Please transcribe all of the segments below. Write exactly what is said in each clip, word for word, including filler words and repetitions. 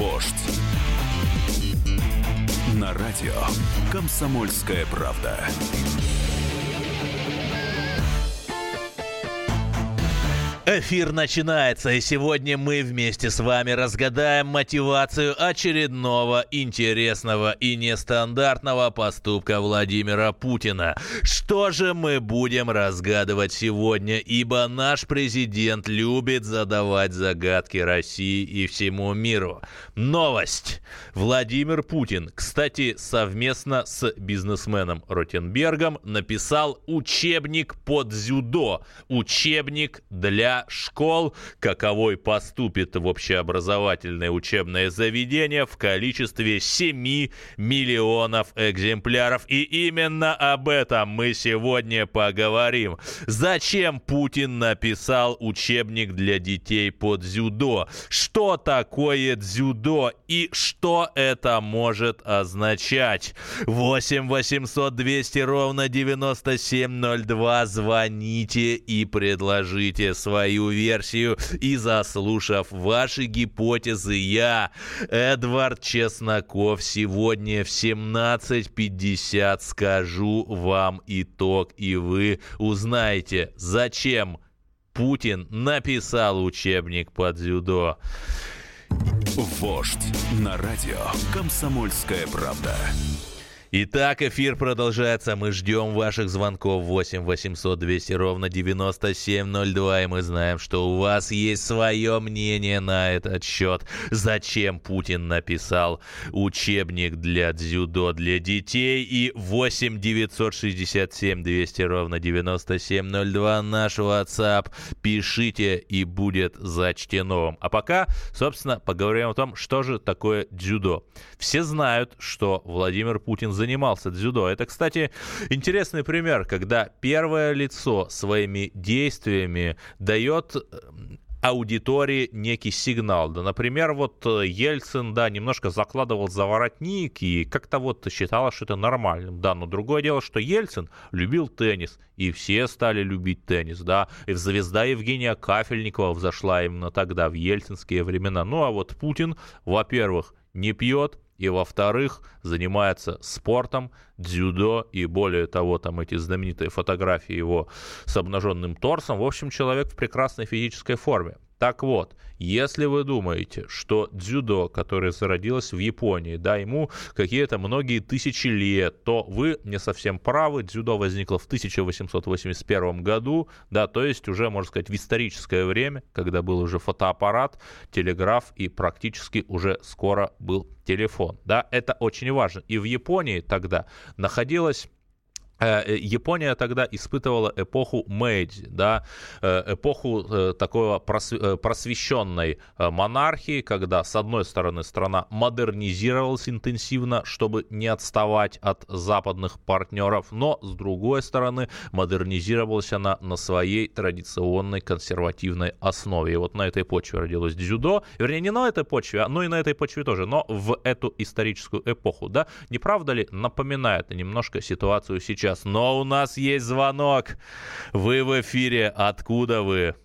Вождь. На радио «Комсомольская правда». Эфир начинается, и сегодня мы вместе с вами разгадаем мотивацию очередного интересного и нестандартного поступка Владимира Путина. Что же мы будем разгадывать сегодня, ибо наш президент любит задавать загадки России и всему миру. Новость. Владимир Путин, кстати, совместно с бизнесменом Ротенбергом написал учебник по дзюдо. Учебник для школ, каковой поступит в общеобразовательное учебное заведение в количестве семь миллионов экземпляров. И именно об этом мы сегодня поговорим. Зачем Путин написал учебник для детей по дзюдо? Что такое дзюдо и что это может означать? восемь восемьсот двести ровно девяносто семь ноль два. Звоните и предложите свои свою версию, и заслушав ваши гипотезы, я, Эдвард Чесноков, сегодня в семнадцать пятьдесят скажу вам итог, и вы узнаете, зачем Путин написал учебник по дзюдо. Вождь на радио «Комсомольская правда». Итак, эфир продолжается. Мы ждем ваших звонков. Восемь восемьсот двести ровно девяносто семь ноль два. И мы знаем, что у вас есть свое мнение на этот счет. Зачем Путин написал учебник для дзюдо для детей? И восемь девятьсот шестьдесят семь двести ровно девяносто семь ноль два. Наш WhatsApp. Пишите, и будет зачтено. А пока, собственно, поговорим о том, что же такое дзюдо. Все знают, что Владимир Путин занимался дзюдо. Это, кстати, интересный пример, когда первое лицо своими действиями дает аудитории некий сигнал. Да, например, вот Ельцин, да, немножко закладывал за воротник и как-то вот считал, что это нормальным. Да, но другое дело, что Ельцин любил теннис, и все стали любить теннис, да. И звезда Евгения Кафельникова взошла именно тогда, в ельцинские времена. Ну, а вот Путин, во-первых, не пьет, и, во-вторых, занимается спортом, дзюдо, и более того, там эти знаменитые фотографии его с обнаженным торсом. В общем, человек в прекрасной физической форме. Так вот, если вы думаете, что дзюдо, которое зародилось в Японии, да, ему какие-то многие тысячи лет, то вы не совсем правы. Дзюдо возникло в тысяча восемьсот восемьдесят первом году, да, то есть уже, можно сказать, в историческое время, когда был уже фотоаппарат, телеграф и практически уже скоро был телефон, да, это очень важно. И в Японии тогда находилась Япония тогда испытывала эпоху Мэйдзи, да, эпоху такой просвещенной монархии, когда, с одной стороны, страна модернизировалась интенсивно, чтобы не отставать от западных партнеров, но, с другой стороны, модернизировалась она на своей традиционной консервативной основе. И вот на этой почве родилось дзюдо, вернее, не на этой почве, но и на этой почве тоже, но в эту историческую эпоху, да, не правда ли, напоминает немножко ситуацию сейчас? Но у нас есть звонок. Вы в эфире. Откуда вы?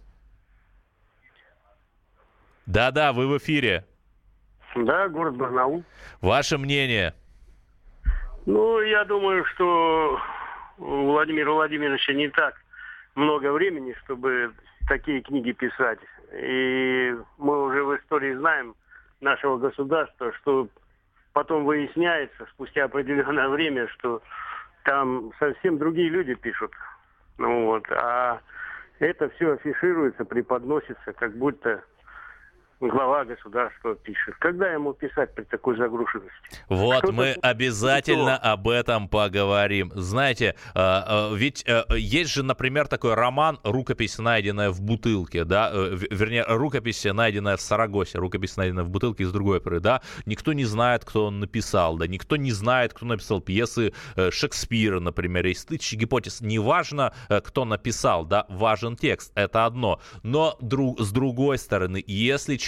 Да-да, вы в эфире. Да, город Барнаул. Ваше мнение? Ну, я думаю, что у Владимира Владимировича не так много времени, чтобы такие книги писать. И мы уже в истории знаем нашего государства, что потом выясняется, спустя определенное время, что там совсем другие люди пишут. Ну вот. А это все афишируется, преподносится, как будто глава государства пишет. Когда ему писать при такой загруженности? Вот, Кто-то мы обязательно кто? об этом поговорим. Знаете, ведь есть же, например, такой роман «Рукопись, найденная в бутылке», да, вернее, рукопись, найденная в Сарагосе, рукопись, найденная в бутылке из другой оперы, да, никто не знает, кто он написал, да, никто не знает, кто написал пьесы Шекспира, например, есть тысячи гипотез. Неважно, кто написал, да, важен текст, это одно. Но друг, с другой стороны, если человек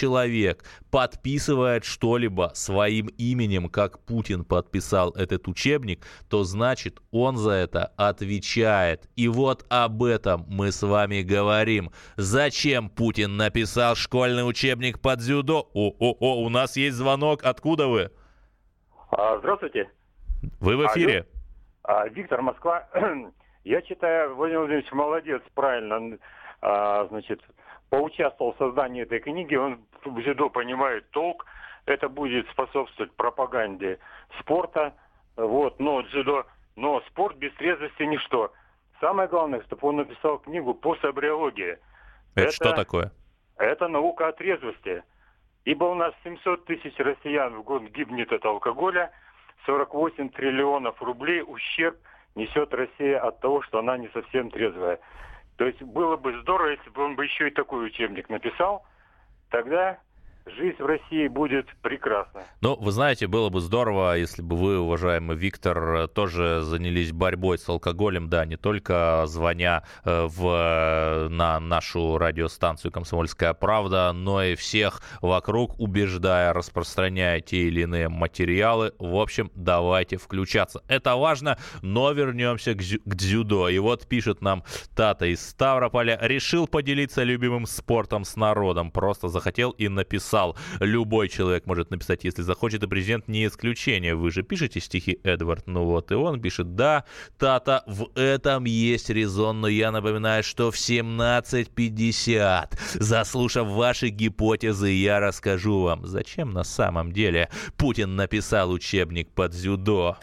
человек подписывает что-либо своим именем, как Путин подписал этот учебник, то значит он за это отвечает. И вот об этом мы с вами говорим. Зачем Путин написал школьный учебник по дзюдо? О-о-о, у нас есть звонок. Откуда вы? А, здравствуйте. Вы в эфире. А, Виктор, Москва. Я считаю, Владимир Владимирович молодец, правильно, а, значит, поучаствовал в создании этой книги. Он в дзюдо понимает толк. Это будет способствовать пропаганде спорта. Вот, но дзюдо, но спорт без трезвости ничто. Самое главное, чтобы он написал книгу по собриологии. Это, это что такое? Это наука о трезвости. Ибо у нас семьсот тысяч россиян в год гибнет от алкоголя, сорок восемь триллионов рублей ущерб несет Россия от того, что она не совсем трезвая. То есть было бы здорово, если бы он бы еще и такой учебник написал, тогда жизнь в России будет прекрасна. Ну, вы знаете, было бы здорово, если бы вы, уважаемый Виктор, тоже занялись борьбой с алкоголем, да, не только звоня в, на нашу радиостанцию «Комсомольская правда», но и всех вокруг, убеждая, распространяя те или иные материалы. В общем, давайте включаться. Это важно, но вернемся к, к дзюдо. И вот пишет нам Тата из Ставрополя: решил поделиться любимым спортом с народом, просто захотел и написал. Любой человек может написать, если захочет, и президент не исключение. Вы же пишете стихи, Эдвард? Ну вот, и он пишет: да, Тата, в этом есть резон, но я напоминаю, что в семнадцать пятьдесят, заслушав ваши гипотезы, я расскажу вам, зачем на самом деле Путин написал учебник по дзюдо.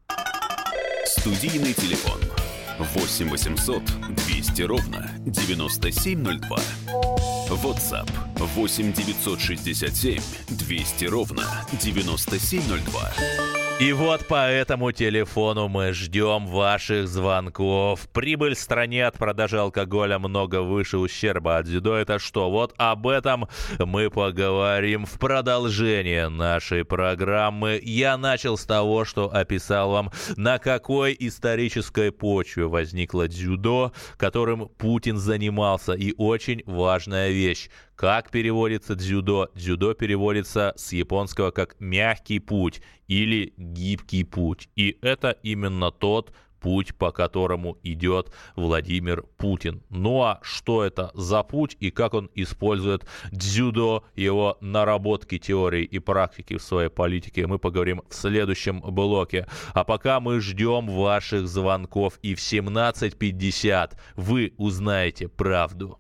Студийный телефон восемь восемьсот двести ровно девяносто семь ноль два. WhatsApp восемь девятьсот шестьдесят семь двести ровно девяносто семь ноль два. И вот по этому телефону мы ждем ваших звонков. Прибыль стране от продажи алкоголя много выше ущерба от дзюдо. Это что? Вот об этом мы поговорим в продолжение нашей программы. Я начал с того, что описал вам, на какой исторической почве возникло дзюдо, которым Путин занимался. И очень важная вещь. Как переводится дзюдо? Дзюдо переводится с японского как «мягкий путь» или «гибкий путь». И это именно тот путь, по которому идет Владимир Путин. Ну а что это за путь и как он использует дзюдо, его наработки, теории и практики в своей политике, мы поговорим в следующем блоке. А пока мы ждем ваших звонков, и в семнадцать пятьдесят вы узнаете правду.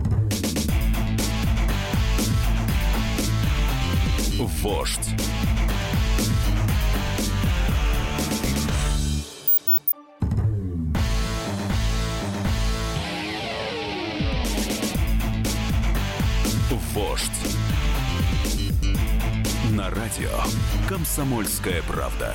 Вождь. Вождь. На радио «Комсомольская правда».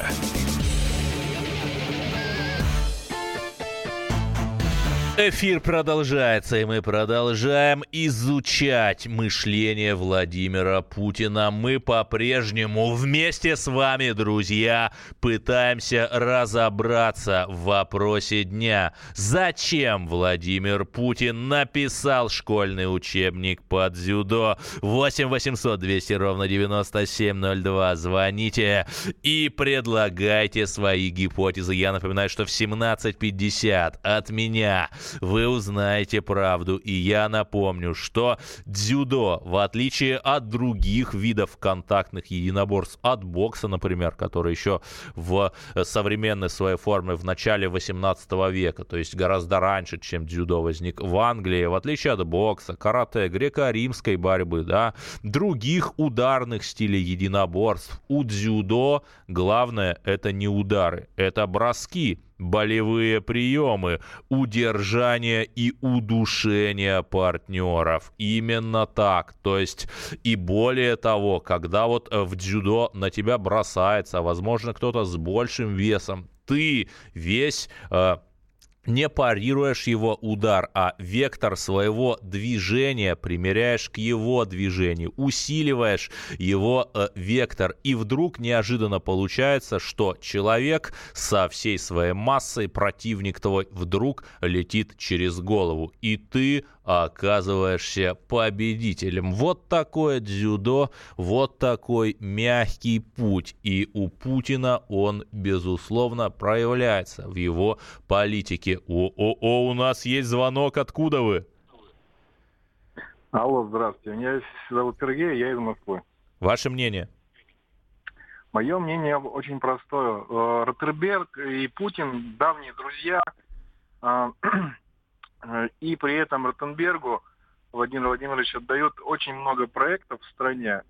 Эфир продолжается, и мы продолжаем изучать мышление Владимира Путина. Мы по-прежнему вместе с вами, друзья, пытаемся разобраться в вопросе дня. Зачем Владимир Путин написал школьный учебник по дзюдо? восемь восемьсот двести ровно девяносто семь ноль два. Звоните и предлагайте свои гипотезы. Я напоминаю, что в семнадцать пятьдесят от меня вы узнаете правду. И я напомню, что дзюдо, в отличие от других видов контактных единоборств, от бокса, например, который еще в современной своей форме в начале восемнадцатого века, то есть гораздо раньше, чем дзюдо возник в Англии, в отличие от бокса, карате, греко-римской борьбы, да, других ударных стилей единоборств, у дзюдо главное — это не удары, это броски, болевые приемы, удержание и удушение партнеров. Именно так. То есть и более того, когда вот в дзюдо на тебя бросается, возможно, кто-то с большим весом, ты весь... Э, не парируешь его удар, а вектор своего движения примеряешь к его движению, усиливаешь его э, вектор. И вдруг неожиданно получается, что человек со всей своей массой, противник твой, вдруг летит через голову. И ты оказываешься победителем. Вот такое дзюдо, вот такой мягкий путь. И у Путина он, безусловно, проявляется в его политике. О-о-о, у нас есть звонок. Откуда вы? Алло, здравствуйте. Меня зовут Сергей, я из Москвы. Ваше мнение? Мое мнение очень простое. Роттерберг и Путин давние друзья. И при этом Ротенбергу Владимир Владимирович отдает очень много проектов в стране,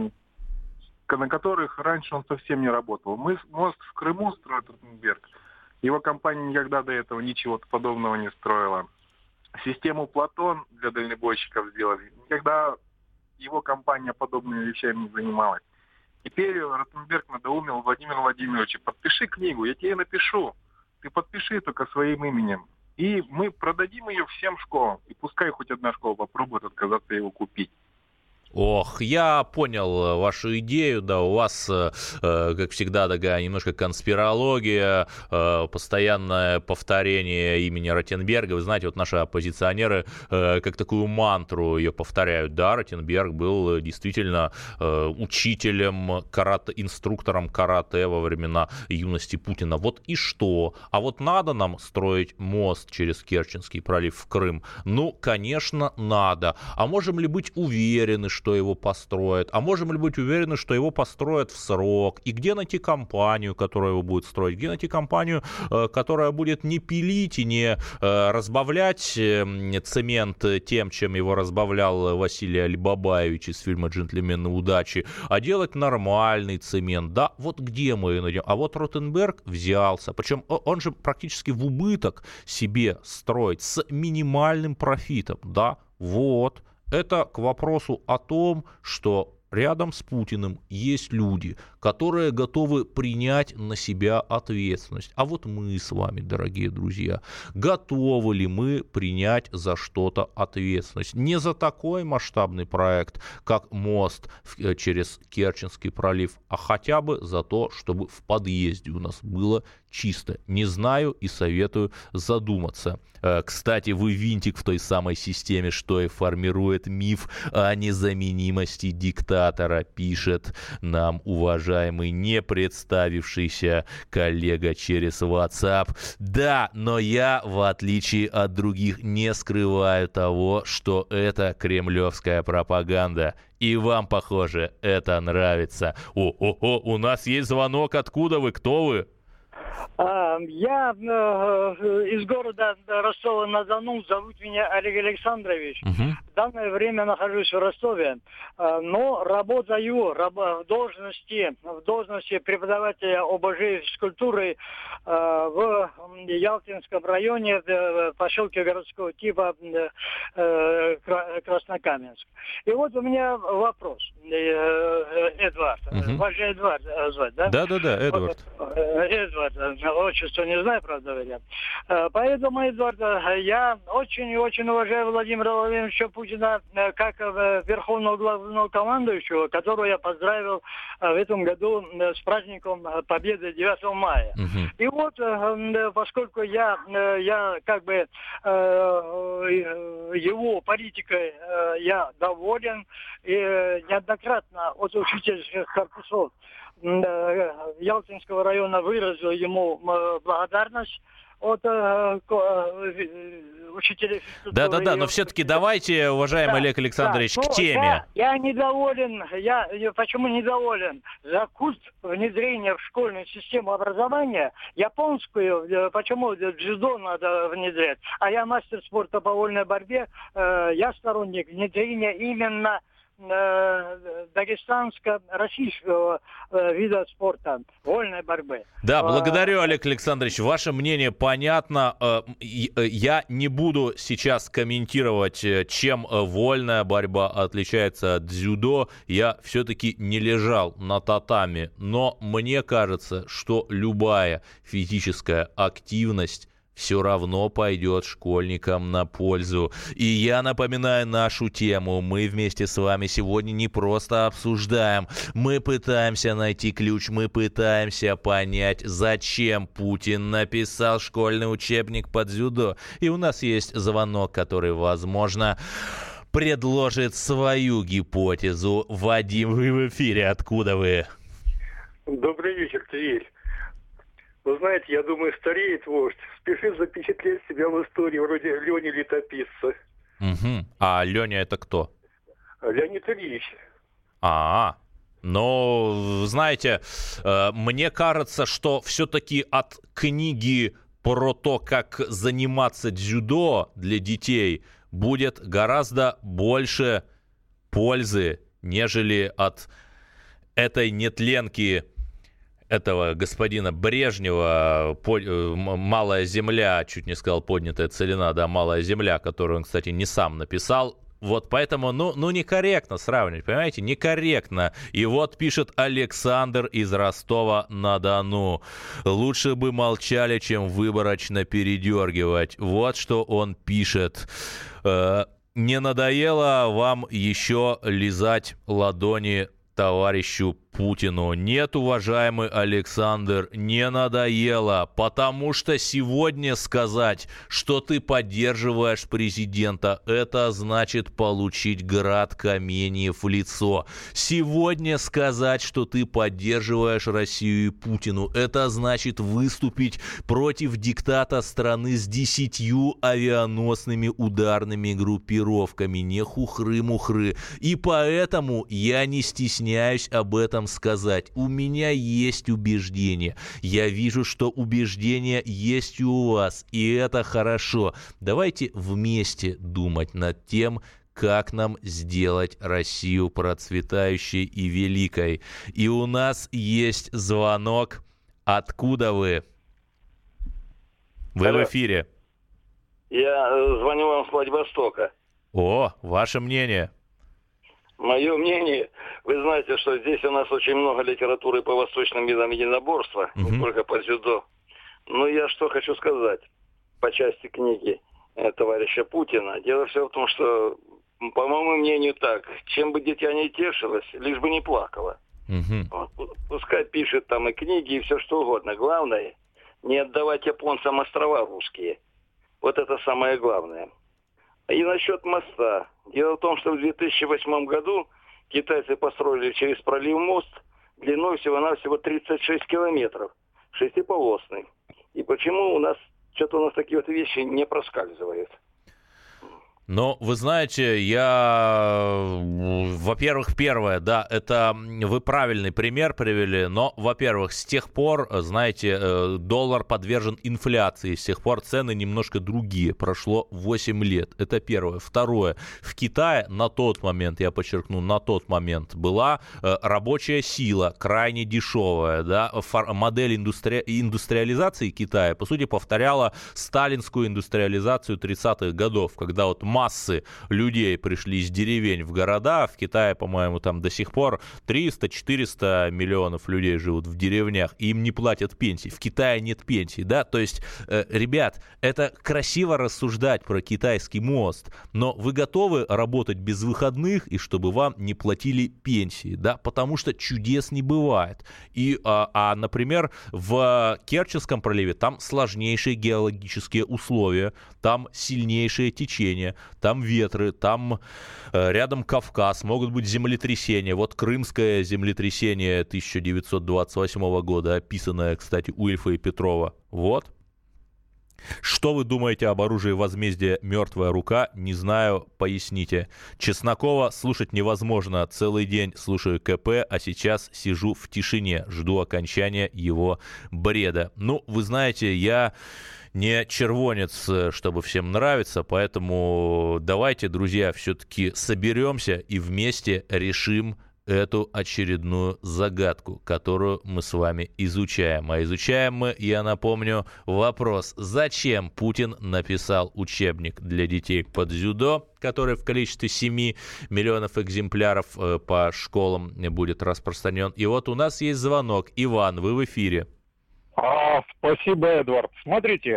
на которых раньше он совсем не работал. Мы мост в Крыму строит Ротенберг. Его компания никогда до этого ничего подобного не строила. Систему Платон для дальнобойщиков сделали. Никогда его компания подобными вещами не занималась. Теперь Ротенберг надоумил Владимира Владимировича: подпиши книгу, я тебе напишу. Ты подпиши только своим именем. И мы продадим ее всем школам. И пускай хоть одна школа попробует отказаться его купить. Ох, я понял вашу идею, да, у вас, э, как всегда, такая немножко конспирология, э, постоянное повторение имени Ротенберга. Вы знаете, вот наши оппозиционеры э, как такую мантру ее повторяют. Да, Ротенберг был действительно э, учителем, карате, инструктором карате во времена юности Путина. Вот и что? А вот надо нам строить мост через Керченский пролив в Крым? Ну, конечно, надо. А можем ли быть уверены, что что его построят, а можем ли быть уверены, что его построят в срок, и где найти компанию, которая его будет строить, где найти компанию, которая будет не пилить и не разбавлять цемент тем, чем его разбавлял Василий Алибабаевич из фильма «Джентльмены удачи», а делать нормальный цемент, да, вот где мы ее найдем. А вот Ротенберг взялся, причем он же практически в убыток себе строит с минимальным профитом, да, вот. Это к вопросу о том, что рядом с Путиным есть люди, которые готовы принять на себя ответственность. А вот мы с вами, дорогие друзья, готовы ли мы принять за что-то ответственность? Не за такой масштабный проект, как мост через Керченский пролив, а хотя бы за то, чтобы в подъезде у нас было чисто. Не знаю и советую задуматься. Кстати, вы винтик в той самой системе, что и формирует миф о незаменимости диктатора, пишет нам уважаемый не представившийся коллега через WhatsApp. Да, но я, в отличие от других, не скрываю того, что это кремлевская пропаганда. И вам, похоже, это нравится. О-о-о, у нас есть звонок. Откуда вы? Кто вы? Я э, из города Ростова-на-Дону, зовут меня Олег Александрович. Uh-huh. В данное время нахожусь в Ростове, э, но работаю раб, в должности в должности преподавателя ОБЖ и физкультуры э, в Ялтинском районе, в поселке городского типа э, Краснокаменск. И вот у меня вопрос, э, Эдвард, uh-huh. Вас же Эдвард звать, да? Да-да-да, Эдвард. Вот, Эдвард, отчество не знаю, правда говоря. Поэтому, Эдвард, я очень и очень уважаю Владимира Владимировича Путина как верховного главнокомандующего, которого я поздравил в этом году с праздником Победы девятого мая. Угу. И вот, поскольку я, я как бы его политикой я доволен, и неоднократно от учительских корпусов Ялтинского района выразил ему благодарность от э, учителей физкультуры. Да-да-да, но все-таки давайте, уважаемый да, Олег Александрович, да, к теме. Я, я недоволен, я, я почему недоволен? За курс внедрения в школьную систему образования японскую, почему дзюдо надо внедрять, а я мастер спорта по вольной борьбе, э, я сторонник внедрения именно дагестанско-российского э, вида спорта, вольной борьбы. Да, благодарю, Олег Александрович. Ваше мнение понятно. Я не буду сейчас комментировать, чем вольная борьба отличается от дзюдо. Я все-таки не лежал на татами. Но мне кажется, что любая физическая активность все равно пойдет школьникам на пользу. И я напоминаю нашу тему. Мы вместе с вами сегодня не просто обсуждаем, мы пытаемся найти ключ, мы пытаемся понять, зачем Путин написал школьный учебник по дзюдо. И у нас есть звонок, который, возможно, предложит свою гипотезу. Вадим, вы в эфире. Откуда вы? Добрый вечер, Тверь. Вы знаете, я думаю, стареет вождь. Спешит запечатлеть себя в истории вроде Лени Летописца. Угу. А Леня это кто? Леонид Ильич. А, ну, знаете, мне кажется, что все-таки от книги про то, как заниматься дзюдо для детей, будет гораздо больше пользы, нежели от этой нетленки этого господина Брежнева, по, «Малая земля», чуть не сказал «Поднятая целина», да, «Малая земля», которую он, кстати, не сам написал. Вот поэтому, ну, ну, некорректно сравнивать, понимаете, некорректно. И вот пишет Александр из Ростова-на-Дону. Лучше бы молчали, чем выборочно передергивать. Вот что он пишет. Э, не надоело вам еще лизать ладони товарищу Путину? Нет, уважаемый Александр, не надоело, потому что сегодня сказать, что ты поддерживаешь президента, это значит получить град каменьев в лицо. Сегодня сказать, что ты поддерживаешь Россию и Путину, это значит выступить против диктата страны с десятью авианосными ударными группировками. Не хухры-мухры. И поэтому я не стесняюсь об этом сказать. У меня есть убеждения. Я вижу, что убеждения есть и у вас. И это хорошо. Давайте вместе думать над тем, как нам сделать Россию процветающей и великой. И у нас есть звонок. Откуда вы? Вы Алло. в эфире. Я звоню вам с Владивостока. О, ваше мнение. Мое мнение, вы знаете, что здесь у нас очень много литературы по восточным видам единоборства, Угу. не только по дзюдо. Но я что хочу сказать по части книги э, товарища Путина. Дело все в том, что, по моему мнению, так, чем бы дитя не тешилось, лишь бы не плакало. Угу. Вот, пускай пишет там и книги, и все что угодно. Главное, не отдавать японцам острова русские. Вот это самое главное. И насчет моста. Дело в том, что в две тысячи восьмом году китайцы построили через пролив мост длиной всего-навсего тридцать шесть километров, шестиполосный. И почему у нас, что-то у нас такие вот вещи не проскальзывают? Ну, вы знаете, я, во-первых, первое, да, это вы правильный пример привели, но, во-первых, с тех пор, знаете, доллар подвержен инфляции, с тех пор цены немножко другие, прошло восемь лет, это первое. Второе, в Китае на тот момент, я подчеркну, на тот момент была рабочая сила, крайне дешевая, да, модель индустри... индустриализации Китая, по сути, повторяла сталинскую индустриализацию тридцатых годов, когда вот массы людей пришли из деревень в города. В Китае, по-моему, там до сих пор триста-четыреста миллионов людей живут в деревнях, и им не платят пенсии. В Китае нет пенсий, да? То есть, э, ребят, это красиво рассуждать про китайский мост, но вы готовы работать без выходных и чтобы вам не платили пенсии, да? Потому что чудес не бывает. И, а, а, например, в Керченском проливе там сложнейшие геологические условия, там сильнейшее течение, там ветры, там э, рядом Кавказ, могут быть землетрясения. Вот крымское землетрясение тысяча девятьсот двадцать восьмого года, описанное, кстати, у Ильфа и Петрова. Вот. Что вы думаете об оружии возмездия «Мертвая рука»? Не знаю, поясните. Чеснокова слушать невозможно. Целый день слушаю КП, а сейчас сижу в тишине, жду окончания его бреда. Ну, вы знаете, я не червонец, чтобы всем нравиться, поэтому давайте, друзья, все-таки соберемся и вместе решим эту очередную загадку, которую мы с вами изучаем. А изучаем мы, я напомню, вопрос: зачем Путин написал учебник для детей по дзюдо, который в количестве семи миллионов экземпляров э, по школам будет распространен. И вот у нас есть звонок. Иван, вы в эфире. А, спасибо, Эдвард. Смотрите,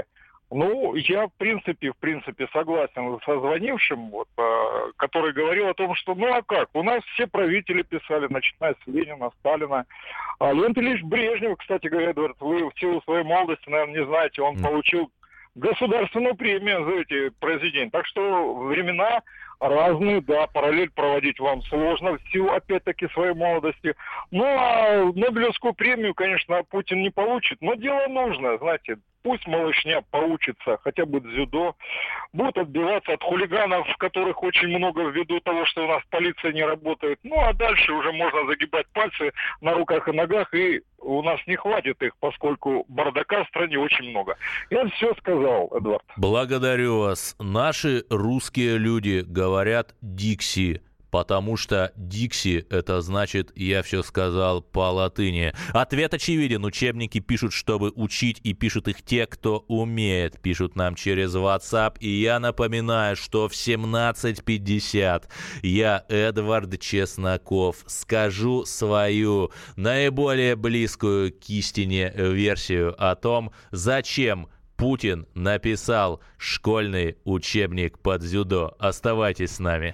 Ну, я в принципе, в принципе согласен со звонившим, вот, э, который говорил о том, что, ну а как, у нас все правители писали, начиная с Ленина, Сталина. А Леонид Ильич Брежнев, кстати говоря, Эдвард, вы в силу своей молодости, наверное, не знаете, он mm. получил государственную премию за эти произведения. Так что времена разные, да, параллель проводить вам сложно, в силу, опять-таки, своей молодости. Ну, а Нобелевскую премию, конечно, Путин не получит, но дело нужно, знаете, пусть малышня поучится хотя бы дзюдо, будет отбиваться от хулиганов, которых очень много ввиду того, что у нас полиция не работает. Ну, а дальше уже можно загибать пальцы на руках и ногах, и у нас не хватит их, поскольку бардака в стране очень много. Я все сказал, Эдвард. Благодарю вас. Наши русские люди говорят «Дикси», потому что «Дикси» — это значит «я все сказал» по латыни. Ответ очевиден. Учебники пишут, чтобы учить, и пишут их те, кто умеет. Пишут нам через WhatsApp. И я напоминаю, что в семнадцать пятьдесят я, Эдвард Чесноков, скажу свою наиболее близкую к истине версию о том, зачем Путин написал школьный учебник по дзюдо. Оставайтесь с нами.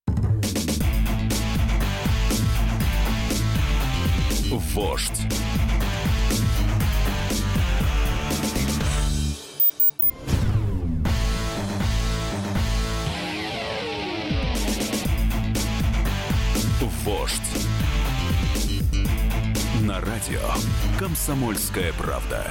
Вождь. Вождь. На радио «Комсомольская правда».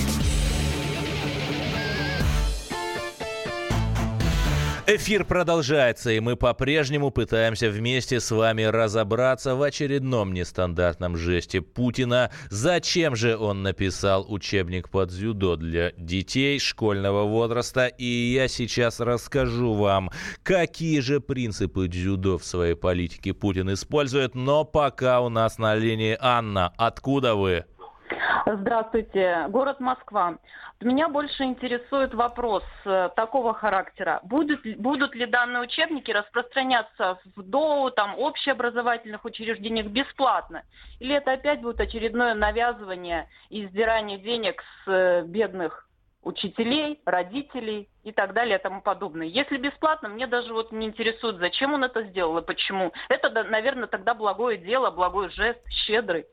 Эфир продолжается, и мы по-прежнему пытаемся вместе с вами разобраться в очередном нестандартном жесте Путина. Зачем же он написал учебник по дзюдо для детей школьного возраста? И я сейчас расскажу вам, какие же принципы дзюдо в своей политике Путин использует. Но пока у нас на линии Анна. Откуда вы? Здравствуйте, город Москва. Меня больше интересует вопрос э, такого характера. Будут, будут ли данные учебники распространяться в ДОУ, там, общеобразовательных учреждениях бесплатно? Или это опять будет очередное навязывание и издирание денег с э, бедных учителей, родителей и так далее и тому подобное? Если бесплатно, мне даже вот не интересует, зачем он это сделал и почему. Это, наверное, тогда благое дело, благой жест, щедрый.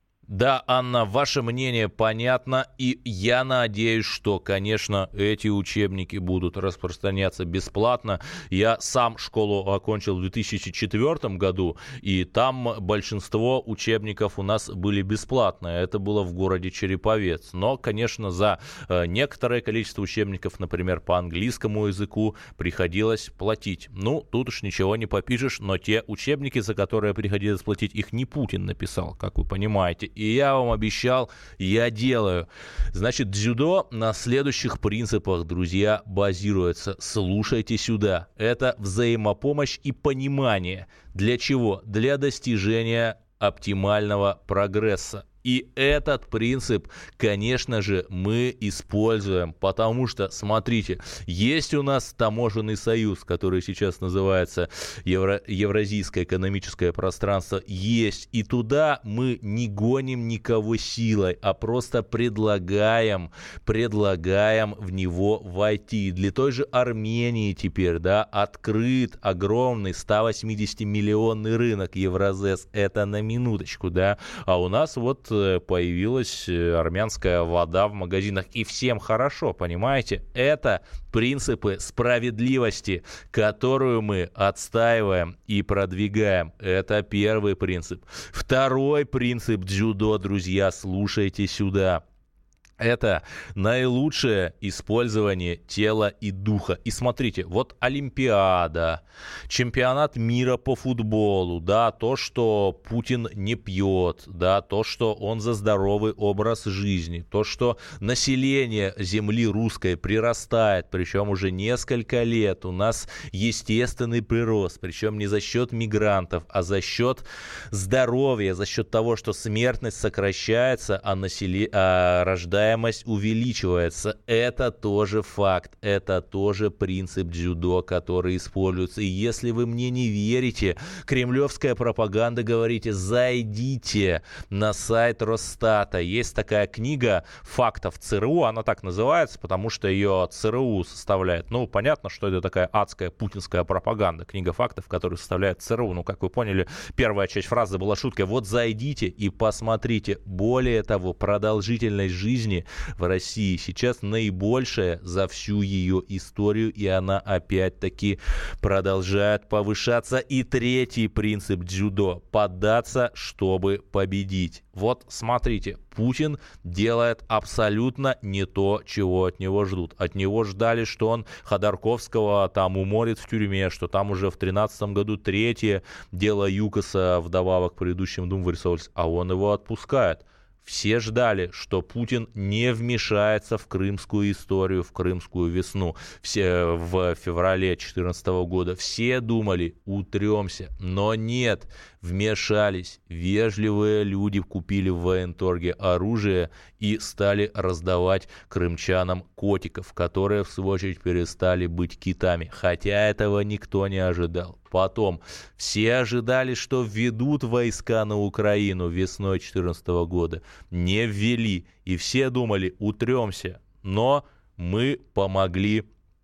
Да, Анна, ваше мнение понятно, и я надеюсь, что, конечно, эти учебники будут распространяться бесплатно. Я сам школу окончил в две тысячи четвёртом году, и там большинство учебников у нас были бесплатные. Это было в городе Череповец. Но, конечно, за некоторое количество учебников, например, по английскому языку, приходилось платить. Ну, тут уж ничего не попишешь, но те учебники, за которые приходилось платить, их не Путин написал, как вы понимаете. И я вам обещал, я делаю. Значит, дзюдо на следующих принципах, друзья, базируется. Слушайте сюда. Это взаимопомощь и понимание. Для чего? Для достижения оптимального прогресса. И этот принцип, конечно же, мы используем, потому что, смотрите, есть у нас таможенный союз, который сейчас называется Евро- Евразийское экономическое пространство, есть, и туда мы не гоним никого силой, а просто предлагаем, предлагаем в него войти. Для той же Армении теперь, да, открыт огромный сто восьмидесятимиллионный рынок Евразес, это на минуточку, да, а у нас вот появилась армянская вода в магазинах, и всем хорошо, понимаете? Это принципы справедливости, которую мы отстаиваем и продвигаем. Это первый принцип. Второй принцип дзюдо, друзья, слушайте сюда. Это наилучшее использование тела и духа. И смотрите, вот Олимпиада, чемпионат мира по футболу, да, то, что Путин не пьет, да, то, что он за здоровый образ жизни, то, что население земли русской прирастает, причем уже несколько лет, у нас естественный прирост, причем не за счет мигрантов, а за счет здоровья, за счет того, что смертность сокращается, а, населе... а рождается рождаемость увеличивается. Это тоже факт, это тоже принцип дзюдо, который используется. И если вы мне не верите, кремлевская пропаганда, говорите, зайдите на сайт Росстата. Есть такая книга фактов ЦРУ, она так называется, потому что ее ЦРУ составляет. Ну, понятно, что это такая адская путинская пропаганда. Книга фактов, которую составляет ЦРУ. Ну, как вы поняли, первая часть фразы была шуткой. Вот зайдите и посмотрите. Более того, продолжительность жизни в России сейчас наибольшая за всю ее историю, и она опять-таки продолжает повышаться. И третий принцип дзюдо – поддаться, чтобы победить. Вот смотрите, Путин делает абсолютно не то, чего от него ждут. От него ждали, что он Ходорковского там уморит в тюрьме, что там уже в тринадцатом году третье дело ЮКОСа вдобавок к предыдущим двум вырисовывались, а он его отпускает. Все ждали, что Путин не вмешается в крымскую историю, в крымскую весну все в феврале две тысячи четырнадцатого года. Все думали, утремся, но нет, вмешались. Вежливые люди купили в военторге оружие и стали раздавать крымчанам котиков, которые, в свою очередь, перестали быть китами. Хотя этого никто не ожидал. Потом все ожидали, что введут войска на Украину весной две тысячи четырнадцатого года. Не ввели. И все думали, утремся. Но мы помогли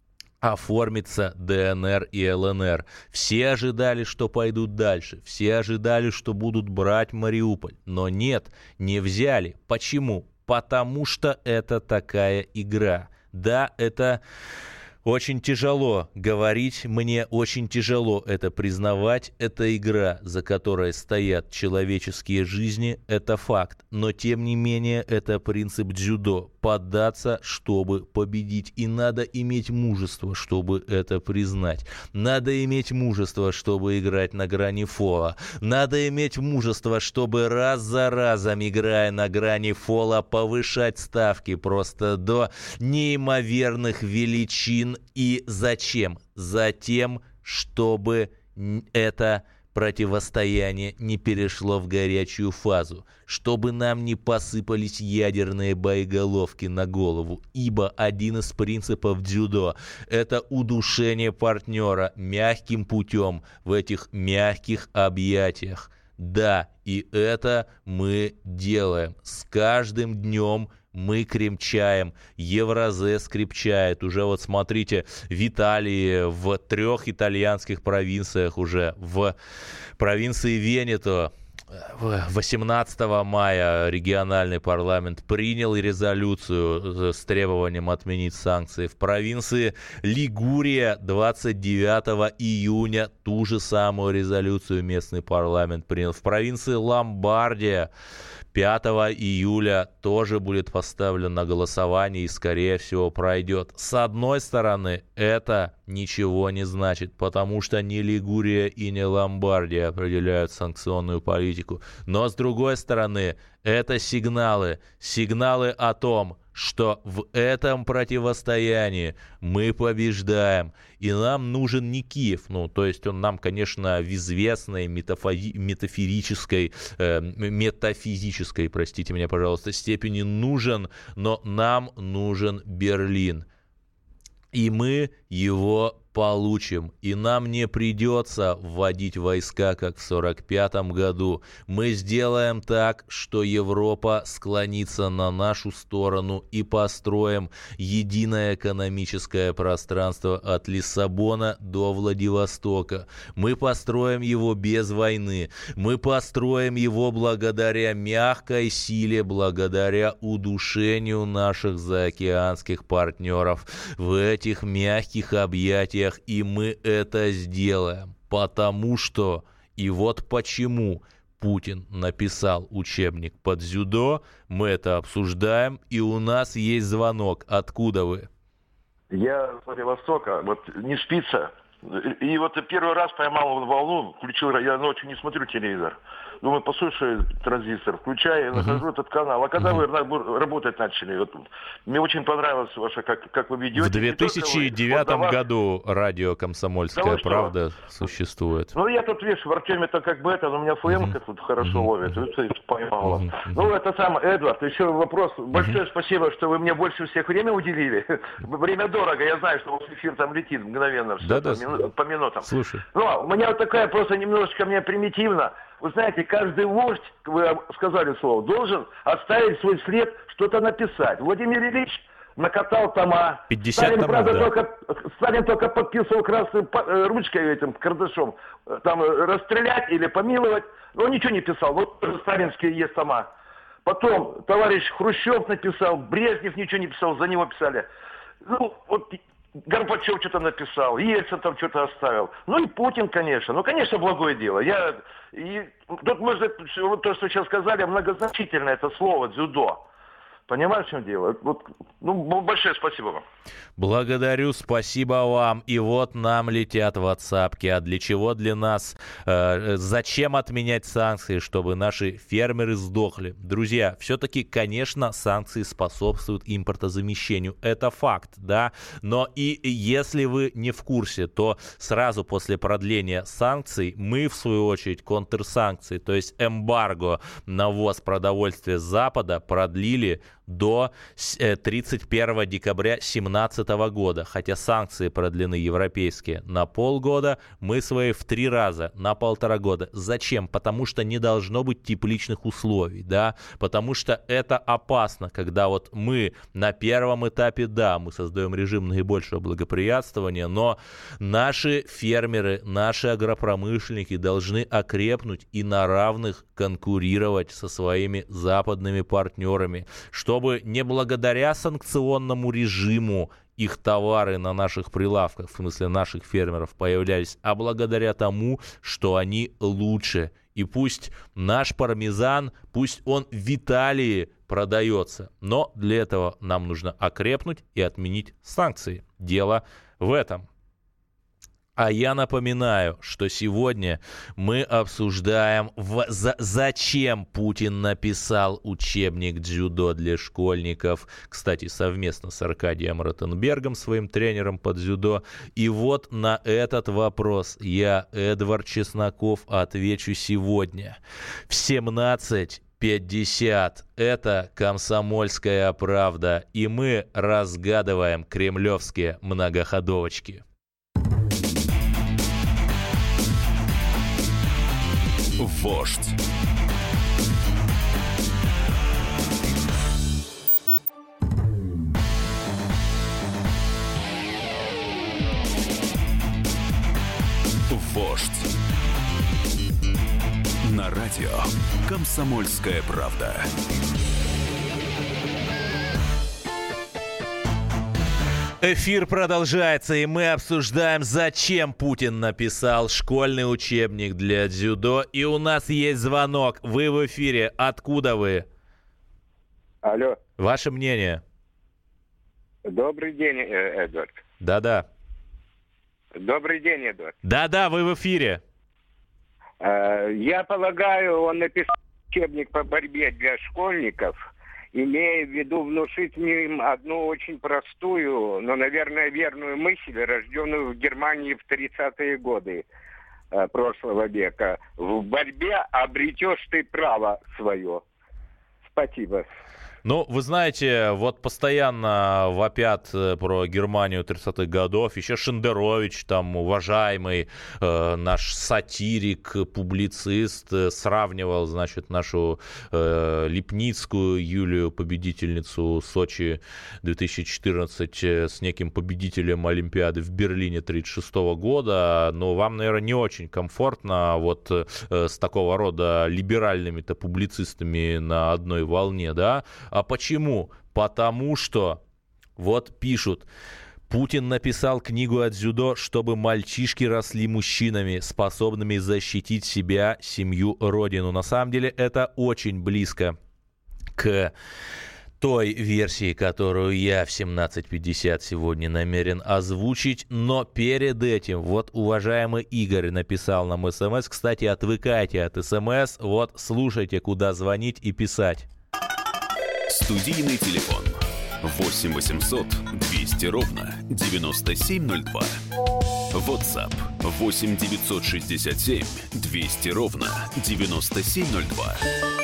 оформиться ДНР и ЛНР. Все ожидали, что пойдут дальше. Все ожидали, что будут брать Мариуполь. Но нет, не взяли. Почему? Потому что это такая игра. Да, это... Очень тяжело говорить, мне очень тяжело это признавать. Это игра, за которой стоят человеческие жизни, это факт. Но тем не менее, это принцип дзюдо. Поддаться, чтобы победить. И надо иметь мужество, чтобы это признать. Надо иметь мужество, чтобы играть на грани фола. Надо иметь мужество, чтобы раз за разом, играя на грани фола, повышать ставки просто до неимоверных величин. И зачем? Затем, чтобы это противостояние не перешло в горячую фазу, чтобы нам не посыпались ядерные боеголовки на голову, ибо один из принципов дзюдо – это удушение партнера мягким путем в этих мягких объятиях. Да, и это мы делаем с каждым днем. Мы крепчаем, Евразес крепчает. Уже вот смотрите, в Италии, в трех итальянских провинциях уже, в провинции Венето восемнадцатого мая региональный парламент принял резолюцию с требованием отменить санкции. В провинции Лигурия двадцать девятого июня ту же самую резолюцию местный парламент принял. В провинции Ломбардия пятого июля тоже будет поставлен на голосование и, скорее всего, пройдет. С одной стороны, это ничего не значит, потому что ни Лигурия и ни Ломбардия определяют санкционную политику. Но, с другой стороны, это сигналы, сигналы о том, что в этом противостоянии мы побеждаем, и нам нужен не Киев, ну, то есть он нам, конечно, в известной метафори- метафорической, э, метафизической, простите меня, пожалуйста, степени нужен, но нам нужен Берлин, и мы его получим, и нам не придется вводить войска, как в сорок пятом году. Мы сделаем так, что Европа склонится на нашу сторону и построим единое экономическое пространство от Лиссабона до Владивостока. Мы построим его без войны. Мы построим его благодаря мягкой силе, благодаря удушению наших заокеанских партнеров в этих мягких объятиях. И мы это сделаем, потому что, и вот почему Путин написал учебник по дзюдо, мы это обсуждаем, и у нас есть звонок. Откуда вы? Я с Владивостока, вот не спится, И вот первый раз поймал волну, включил, я ночью не смотрю телевизор. Думаю, послушаю транзистор, включаю, uh-huh. нахожу этот канал. А когда uh-huh. вы работать начали? Вот, мне очень понравилось ваше, как, как вы ведете. В две тысячи девятом вот, году радио «Комсомольская да правда» существует. Ну, я тут, видишь, в Артеме-то как бы это, у меня ФМ-ка uh-huh. тут хорошо uh-huh. ловит. Uh-huh. Поймал. Uh-huh. Ну, это самое, Эдвард, еще вопрос. Большое uh-huh. спасибо, что вы мне больше всех время уделили. Время дорого, я знаю, что ваш эфир там летит мгновенно. Все, да-да, по, мину, по минутам. Слушай. Но у меня вот такая просто немножечко мне примитивно. Вы знаете, каждый вождь, вы сказали слово, должен оставить свой след, что-то написать. Владимир Ильич накатал тома. пятьдесят Сталин, томов, правда, да. только, Сталин только подписывал красной ручкой этим карандашом. Там расстрелять или помиловать. Но он ничего не писал. Вот сталинские есть тома. Потом товарищ Хрущев написал, Брежнев ничего не писал, за него писали. Ну, вот Горбачев что-то написал, Ельцин там что-то оставил. Ну и Путин, конечно. Ну, конечно, благое дело. Я, и, тут можно, вот то, что сейчас сказали, многозначительно это слово «дзюдо». Понимаешь, в чем дело? Вот, ну, большое спасибо вам. Благодарю, спасибо вам. И вот нам летят ватсапки. А для чего для нас? Э, зачем отменять санкции, чтобы наши фермеры сдохли? Друзья, все-таки, конечно, санкции способствуют импортозамещению. Это факт, да? Но и если вы не в курсе, то сразу после продления санкций мы, в свою очередь, контрсанкции, то есть эмбарго на ввоз продовольствия с Запада продлили до тридцать первого декабря две тысячи семнадцатого года. Хотя санкции продлены европейские на полгода, мы свои в три раза, на полтора года. Зачем? Потому что не должно быть тепличных условий, да? Потому что это опасно, когда вот мы на первом этапе, да, мы создаем режим наибольшего благоприятствования, но наши фермеры, наши агропромышленники должны окрепнуть и на равных конкурировать со своими западными партнерами, чтобы не благодаря санкционному режиму их товары на наших прилавках, в смысле наших фермеров, появлялись, а благодаря тому, что они лучше. И пусть наш пармезан, пусть он в Италии продается, но для этого нам нужно окрепнуть и отменить санкции. Дело в этом. А я напоминаю, что сегодня мы обсуждаем, в... за... зачем Путин написал учебник дзюдо для школьников, кстати, совместно с Аркадием Ротенбергом, своим тренером по дзюдо. И вот на этот вопрос я, Эдвард Чесноков, отвечу сегодня в семнадцать пятьдесят. Это «Комсомольская правда», и мы разгадываем кремлевские многоходовочки. Вождь. Вождь. На радио «Комсомольская правда». Эфир продолжается, и мы обсуждаем, зачем Путин написал школьный учебник для дзюдо. И у нас есть звонок. Вы в эфире. Откуда вы? Алло. Ваше мнение? Добрый день, Эдвард. Да-да. Добрый день, Эдвард. Да-да, вы в эфире. Я полагаю, он написал учебник по борьбе для школьников, имея в виду внушить им одну очень простую, но, наверное, верную мысль, рожденную в Германии в тридцатые годы э, прошлого века. В борьбе обретешь ты право свое. Спасибо. Ну, вы знаете, вот постоянно вопят про Германию тридцатых годов. Еще Шендерович, там, уважаемый э, наш сатирик, публицист, э, сравнивал, значит, нашу э, Липницкую Юлию, победительницу Сочи две тысячи четырнадцать, э, с неким победителем Олимпиады в Берлине тридцать шестого года. Но вам, наверное, не очень комфортно вот э, с такого рода либеральными-то публицистами на одной волне, да? А почему? Потому что, вот пишут, Путин написал книгу о дзюдо, чтобы мальчишки росли мужчинами, способными защитить себя, семью, родину. На самом деле это очень близко к той версии, которую я в семнадцать пятьдесят сегодня намерен озвучить. Но перед этим, вот уважаемый Игорь написал нам смс. Кстати, отвыкайте от смс. Вот слушайте, куда звонить и писать. Студийный телефон восемь восемьсот двести ровно девяносто семь ноль два. WhatsApp восемь девятьсот шестьдесят семь двести ровно девяносто семь ноль два.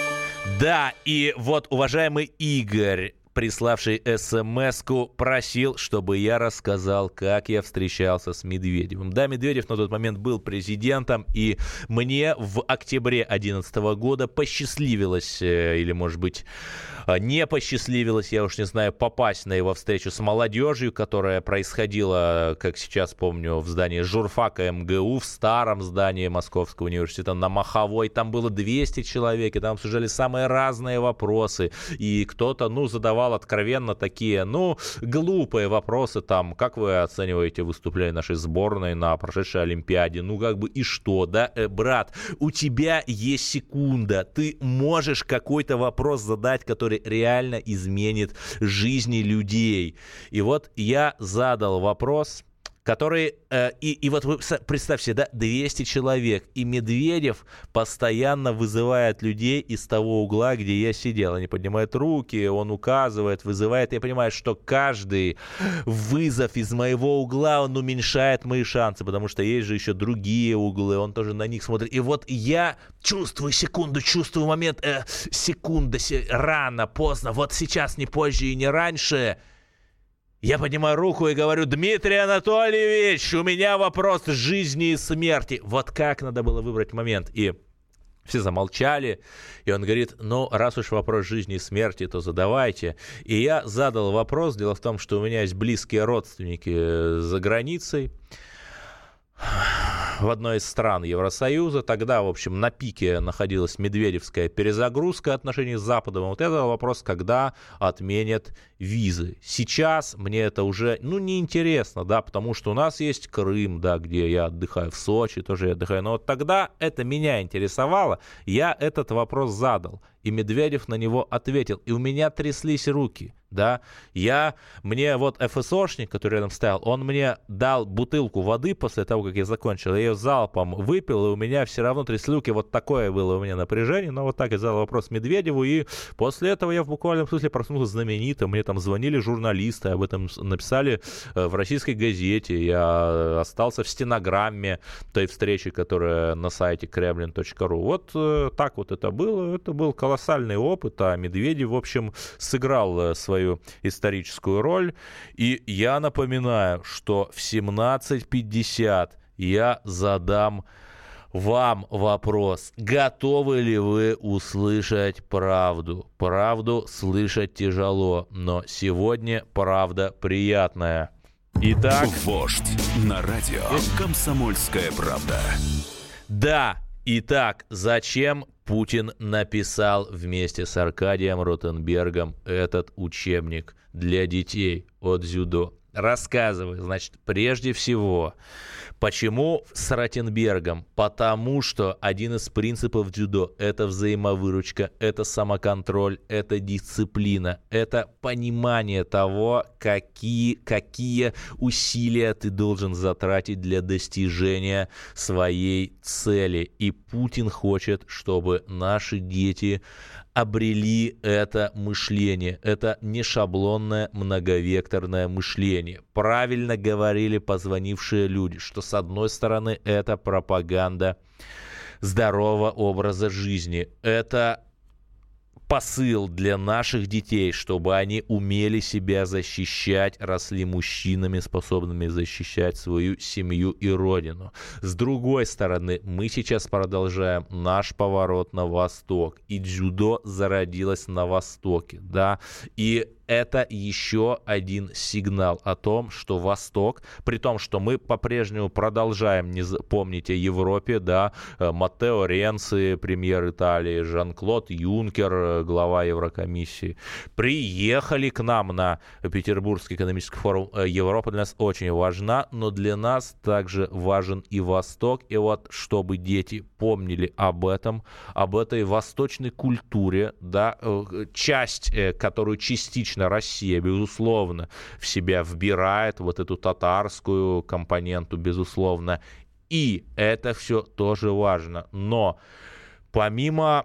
Да, и вот уважаемый Игорь, приславший смс-ку, просил, чтобы я рассказал, как я встречался с Медведевым. Да, Медведев на тот момент был президентом, и мне в октябре две тысячи одиннадцатого года посчастливилось, или, может быть, не посчастливилось, я уж не знаю, попасть на его встречу с молодежью, которая происходила, как сейчас помню, в здании журфака эм гэ у, в старом здании Московского университета на Маховой. Там было двести человек, и там обсуждали самые разные вопросы. И кто-то, ну, задавал откровенно такие, ну, глупые вопросы, там, как вы оцениваете выступление нашей сборной на прошедшей Олимпиаде? Ну, как бы, и что, да? Э, брат, у тебя есть секунда, ты можешь какой-то вопрос задать, который реально изменит жизни людей. И вот я задал вопрос, который... Э, и, и вот вы представьте, да, двести человек, и Медведев постоянно вызывает людей из того угла, где я сидел. Они поднимают руки, он указывает, вызывает. Я понимаю, что каждый вызов из моего угла, он уменьшает мои шансы, потому что есть же еще другие углы, он тоже на них смотрит. И вот я чувствую секунду, чувствую момент, э, секунда, се, рано, поздно, вот сейчас, не позже и не раньше... Я поднимаю руку и говорю: Дмитрий Анатольевич, у меня вопрос жизни и смерти. Вот как надо было выбрать момент. И все замолчали. И он говорит: ну, раз уж вопрос жизни и смерти, то задавайте. И я задал вопрос. Дело в том, что у меня есть близкие родственники за границей, в одной из стран Евросоюза. Тогда, в общем, на пике находилась медведевская перезагрузка отношений с Западом. Вот это вопрос, когда отменят визы. Сейчас мне это уже, ну, неинтересно, да, потому что у нас есть Крым, да, где я отдыхаю, в Сочи тоже я отдыхаю. Но вот тогда это меня интересовало. Я этот вопрос задал, и Медведев на него ответил. И у меня тряслись руки. Да, я, мне вот эф эс о-шник, который рядом стоял, он мне дал бутылку воды после того, как я закончил, я ее залпом выпил, и у меня все равно трясли руки, вот такое было у меня напряжение, но вот так я задал вопрос Медведеву, и после этого я в буквальном смысле проснулся знаменитым, мне там звонили журналисты, об этом написали в российской газете, я остался в стенограмме той встречи, которая на сайте кремлин точка ру. Вот так вот это было, это был колоссальный опыт, а Медведев, в общем, сыграл свою историческую роль. И я напоминаю, что в семнадцать пятьдесят я задам вам вопрос: готовы ли вы услышать правду? Правду слышать тяжело, но сегодня правда приятная. Итак... Вождь на радио «Комсомольская правда». Да, итак, зачем Путин написал вместе с Аркадием Ротенбергом этот учебник для детей от дзюдо? Рассказываю. Значит, прежде всего, почему с Ротенбергом? Потому что один из принципов дзюдо – это взаимовыручка, это самоконтроль, это дисциплина, это понимание того, какие, какие усилия ты должен затратить для достижения своей цели. И Путин хочет, чтобы наши дети обрели это мышление. Это не шаблонное многовекторное мышление. Правильно говорили позвонившие люди, что с одной стороны это пропаганда здорового образа жизни. Это посыл для наших детей, чтобы они умели себя защищать, росли мужчинами, способными защищать свою семью и родину. С другой стороны, мы сейчас продолжаем наш поворот на восток, и дзюдо зародилось на востоке, да, и это еще один сигнал о том, что Восток, при том, что мы по-прежнему продолжаем не помнить о Европе, да, Маттео Ренци, премьер Италии, Жан-Клод Юнкер, глава Еврокомиссии, приехали к нам на Петербургский экономический форум. Европа для нас очень важна, но для нас также важен и Восток. И вот, чтобы дети помнили об этом, об этой восточной культуре, да, часть, которую частично Россия, безусловно, в себя вбирает, вот эту татарскую компоненту, безусловно, и это все тоже важно. Но помимо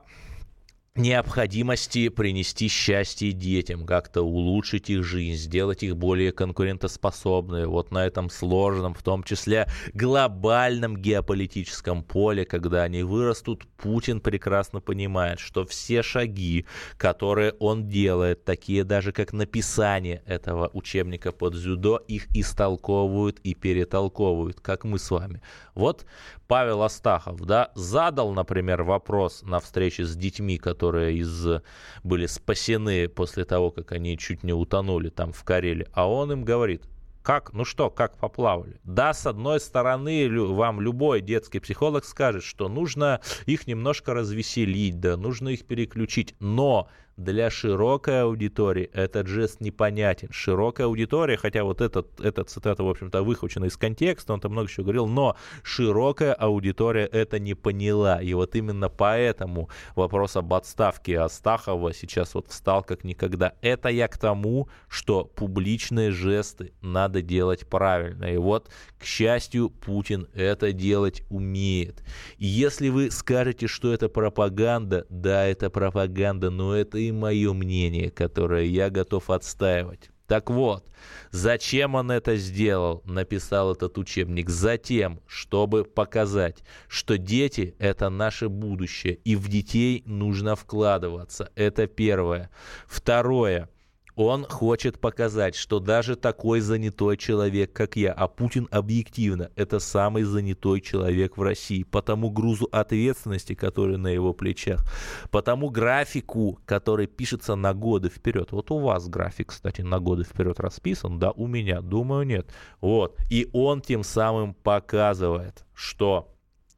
необходимости принести счастье детям, как-то улучшить их жизнь, сделать их более конкурентоспособными вот на этом сложном, в том числе глобальном геополитическом поле, когда они вырастут, Путин прекрасно понимает, что все шаги, которые он делает, такие даже как написание этого учебника по дзюдо, их истолковывают и перетолковывают, как мы с вами. Вот Павел Астахов, да, задал, например, вопрос на встрече с детьми, которые которые из, были спасены после того, как они чуть не утонули там в Карелии, а он им говорит: как, ну что, как поплавали? Да, с одной стороны, вам любой детский психолог скажет, что нужно их немножко развеселить, да, нужно их переключить, но для широкой аудитории этот жест непонятен. Широкая аудитория, хотя вот этот, эта цитата, в общем-то, выхвачена из контекста, он там много чего говорил, но широкая аудитория это не поняла. И вот именно поэтому вопрос об отставке Астахова сейчас вот встал как никогда. Это я к тому, что публичные жесты надо делать правильно. И вот, к счастью, Путин это делать умеет. И если вы скажете, что это пропаганда, да, это пропаганда, но это и мое мнение, которое я готов отстаивать. Так вот, зачем он это сделал, написал этот учебник? Затем, чтобы показать, что дети – это наше будущее, и в детей нужно вкладываться. Это первое. Второе. Он хочет показать, что даже такой занятой человек, как я, а Путин объективно, это самый занятой человек в России, по тому грузу ответственности, который на его плечах, по тому графику, который пишется на годы вперед. Вот у вас график, кстати, на годы вперед расписан, да, у меня, думаю, нет. Вот. И он тем самым показывает, что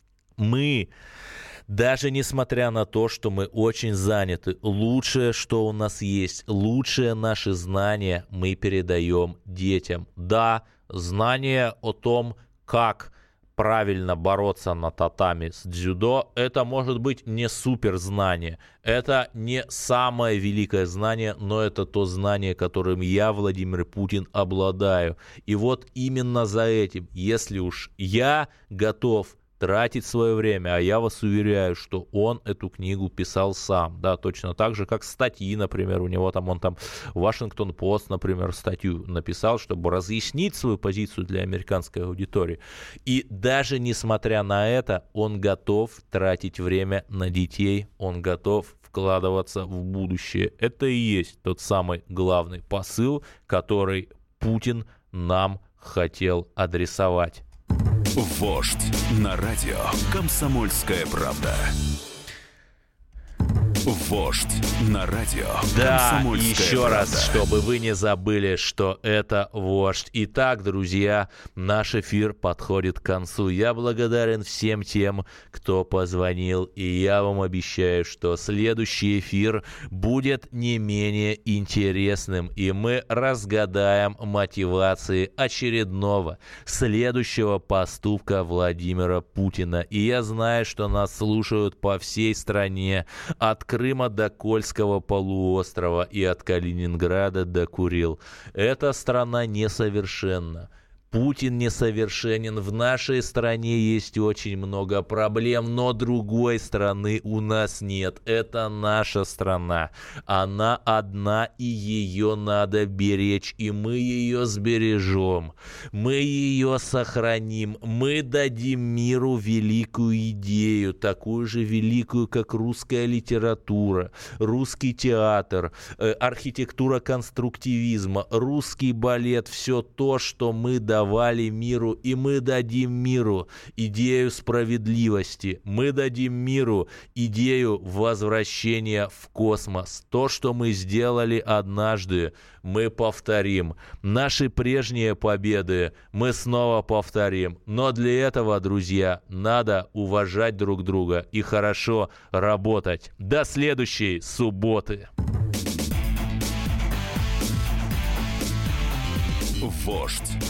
мы... Даже несмотря на то, что мы очень заняты, лучшее, что у нас есть, лучшие наши знания мы передаем детям. Да, знания о том, как правильно бороться на татами с дзюдо, это может быть не суперзнание. Это не самое великое знание, но это то знание, которым я, Владимир Путин, обладаю. И вот именно за этим, если уж я готов тратить свое время, а я вас уверяю, что он эту книгу писал сам, да, точно так же, как статьи, например, у него там, он там Washington Post, например, статью написал, чтобы разъяснить свою позицию для американской аудитории. И даже несмотря на это, он готов тратить время на детей, он готов вкладываться в будущее. Это и есть тот самый главный посыл, который Путин нам хотел адресовать. Вождь на радио «Комсомольская правда». Вождь на радио Да, «Комсомольская еще правда». раз, чтобы вы не забыли, что это вождь. Итак, друзья, наш эфир подходит к концу. Я благодарен всем тем, кто позвонил, и я вам обещаю, что следующий эфир будет не менее интересным, и мы разгадаем мотивации очередного, следующего поступка Владимира Путина. И я знаю, что нас слушают по всей стране, от Крыма до Кольского полуострова и от Калининграда до Курил. Эта страна несовершенна. Путин несовершенен. В нашей стране есть очень много проблем, но другой страны у нас нет. Это наша страна. Она одна, и ее надо беречь, и мы ее сбережем. Мы ее сохраним. Мы дадим миру великую идею, такую же великую, как русская литература, русский театр, э, архитектура конструктивизма, русский балет. Все то, что мы даем давали миру, и мы дадим миру идею справедливости, мы дадим миру идею возвращения в космос. То, что мы сделали однажды, мы повторим. Наши прежние победы мы снова повторим. Но для этого, друзья, надо уважать друг друга и хорошо работать. До следующей субботы. Вождь